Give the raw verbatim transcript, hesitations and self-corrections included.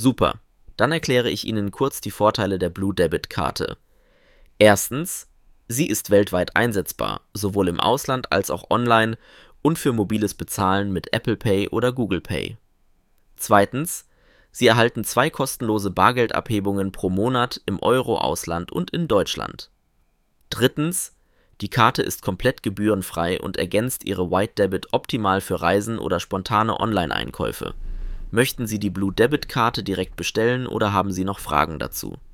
Super, dann erkläre ich Ihnen kurz die Vorteile der Blue Debit Karte. Erstens, sie ist weltweit einsetzbar, sowohl im Ausland als auch online und für mobiles Bezahlen mit Apple Pay oder Google Pay. Zweitens, Sie erhalten zwei kostenlose Bargeldabhebungen pro Monat im Euro-Ausland und in Deutschland. Drittens, die Karte ist komplett gebührenfrei und ergänzt Ihre White Debit optimal für Reisen oder spontane Online-Einkäufe. Möchten Sie die Blue Debit Karte direkt bestellen oder haben Sie noch Fragen dazu?